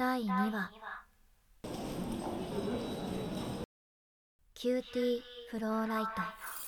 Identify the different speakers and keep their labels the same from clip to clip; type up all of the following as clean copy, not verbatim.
Speaker 1: 第2話キューティーフローライト。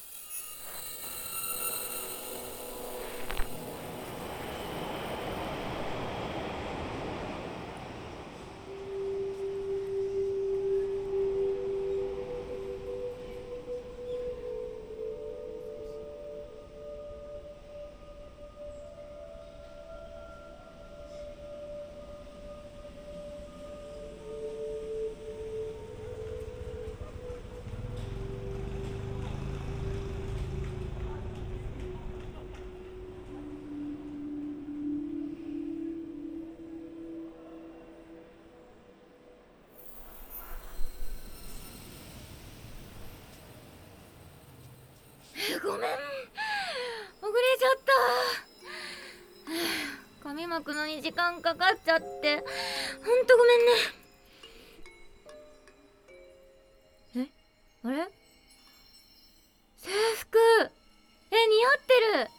Speaker 1: ごめん、遅れちゃった。髪巻くのに時間かかっちゃって、ほんとごめんね。あれ制服、似合ってる。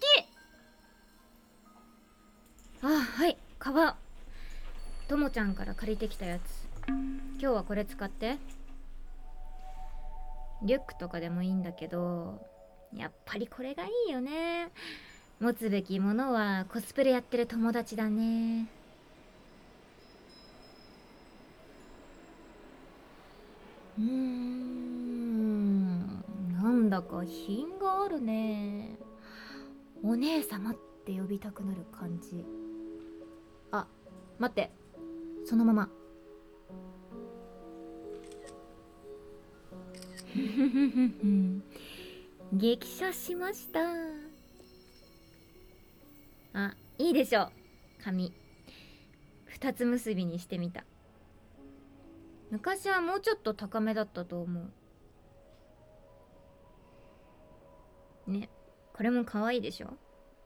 Speaker 1: 好き。はい、カバンともちゃんから借りてきたやつ。今日はこれ使って。リュックとかでもいいんだけど、やっぱりこれがいいよね。持つべきものはコスプレやってる友達だね。なんだか品があるね。お姉様って呼びたくなる感じ。あ、待って、そのまま。激写しました。あ、いいでしょう。髪二つ結びにしてみた。昔はもうちょっと高めだったと思うね。これも可愛いでしょ。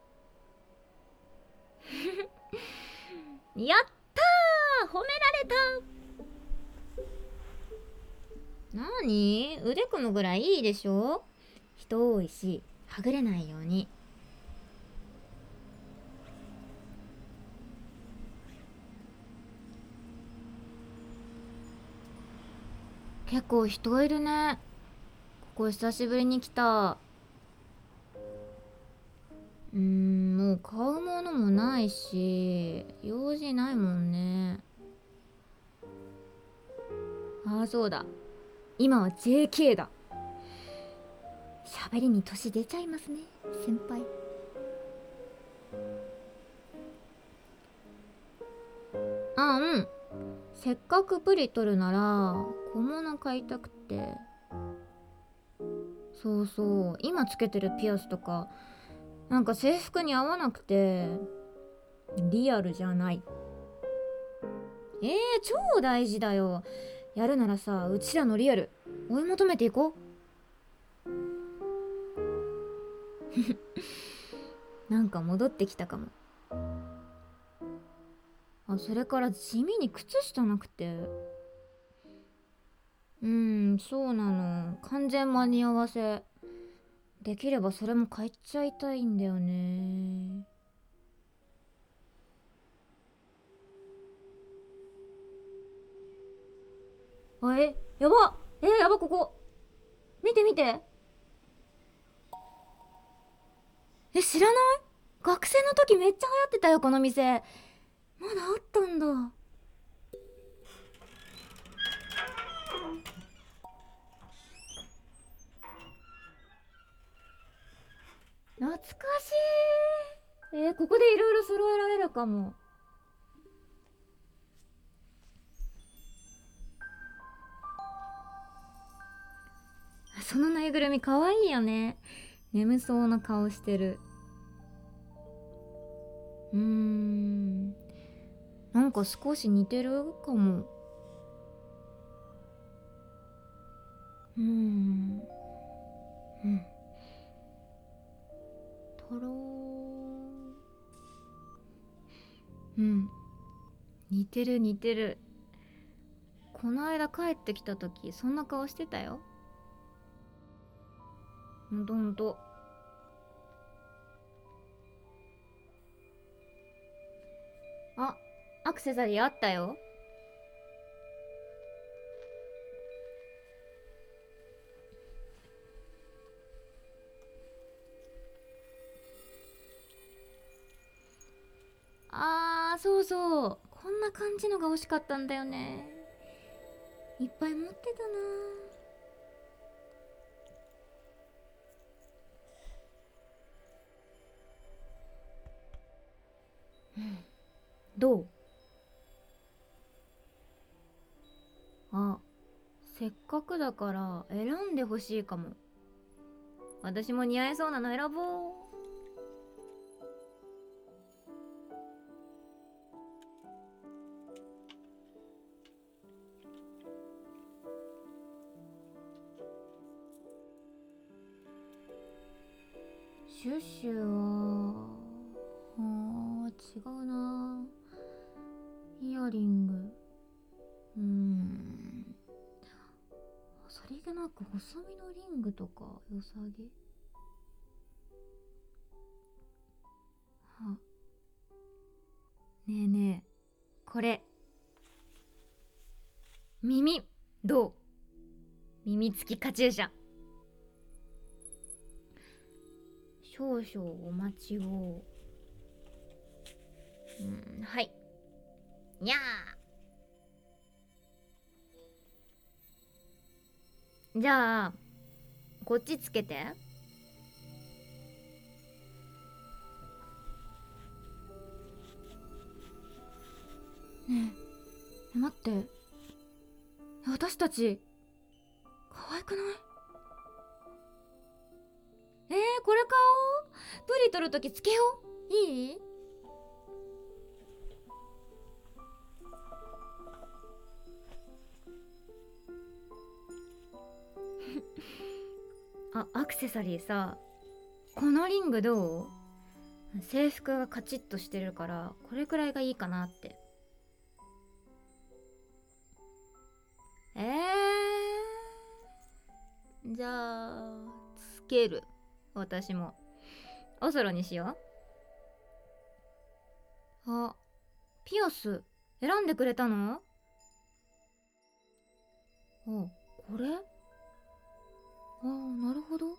Speaker 1: やったー、褒められた。なに、腕組むぐらいいいでしょ。人多いしはぐれないように。結構人いるね。ここ久しぶりに来た。もう買うものもないし用事ないもんね。ああ、そうだ、今は JK だ。喋りに年出ちゃいますね、先輩。うん、せっかくプリ取るなら小物買いたくて。そうそう、今つけてるピアスとかなんか制服に合わなくてリアルじゃない。超大事だよ。やるならさ、うちらのリアル追い求めていこう。なんか戻ってきたかも。それから地味に靴下なくて。そうなの。完全間に合わせ。できればそれも買っちゃいたいんだよね。やば。やば、ここ。見て見て。知らない？学生の時めっちゃ流行ってたよ、この店。まだあったんだ。懐かしい。ここでいろいろ揃えられるかも。そのぬいぐるみかわいいよね。眠そうな顔してる。なんか少し似てるかも。うんとろ似てる似てる。この間帰ってきた時そんな顔してたよ。ほんとほんと。アクセサリーあったよ。 そうそう、こんな感じのが欲しかったんだよね。いっぱい持ってたな。どう？あ、せっかくだから選んでほしいかも。私も似合いそうなの選ぼう。シュッシュは違うな。イヤリング、さりげなく細身のリングとか良さげ。あ、ねえねえ、これ耳どう？耳付きカチューシャ。少々お待ちを。はい。にゃー。じゃあこっちつけて。ねえ、待って、私たち可愛くない？これ買おう。プリ取るときつけよう。いい？あ、アクセサリーさ、このリングどう？制服がカチッとしてるからこれくらいがいいかなって。じゃあつける。私もオソロにしよう。あ、ピアス選んでくれたの？あ、これ？なるほど。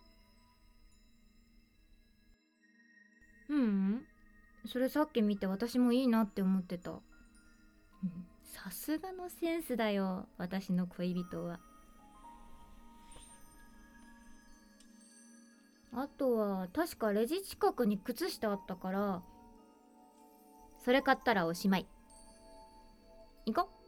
Speaker 1: それさっき見て私もいいなって思ってた。さすがのセンスだよ、私の恋人は。あとは確かレジ近くに靴下あったから、それ買ったらおしまい。行こう。